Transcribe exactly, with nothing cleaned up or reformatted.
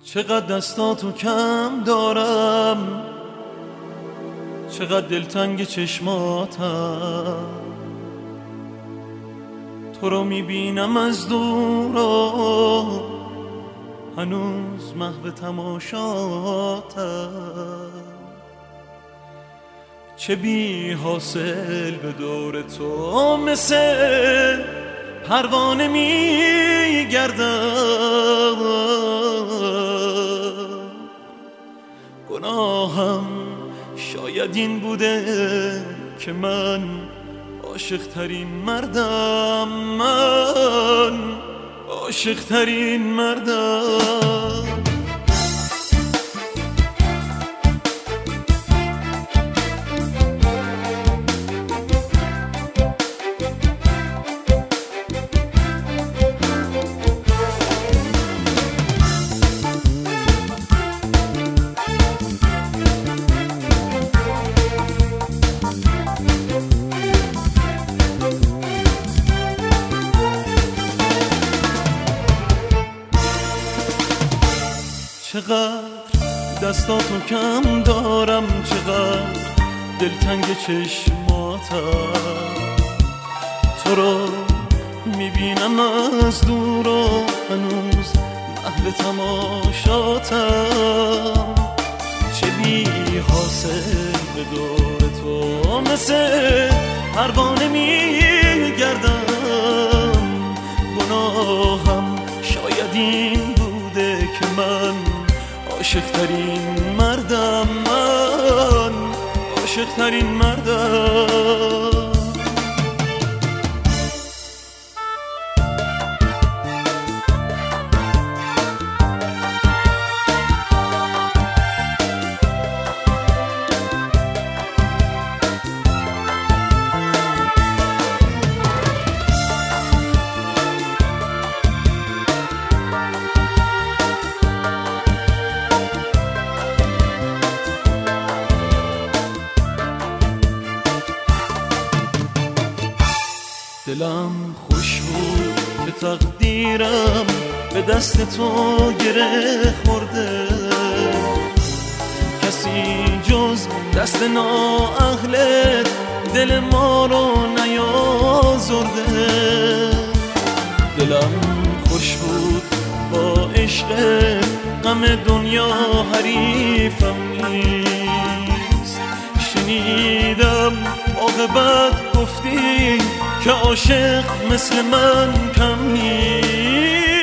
چقدر دستاتو کم دارم، چقدر دلتنگ چشماتم. تو رو میبینم از دورا، هنوز محو تماشاتم. چه بی حاصل به دور تو مثل پروانه میگردم. گناهم شاید این بوده که من عاشق ترین مردم، من عاشق ترین مردم. چقدر دستاتو کم دارم، چقدر دلتنگ چشماتم. تو رو میبینم از دور و هنوز اهل تماشاتم. چه بی حاصل به دور تو مثل پروانه میگردم. گناهم شاید این بوده که من عاشق ترین مردم، من عاشق ترین مردم. دلم خوش بود که تقدیرم به دست تو گره خورده. کسی جز دست نااهلت دل ما رو نیازرده. دلم خوش بود با عشق، غم دنیا حریفم نیست. شنیدم عاقبت گفتی که عاشق مثل من کم نیست.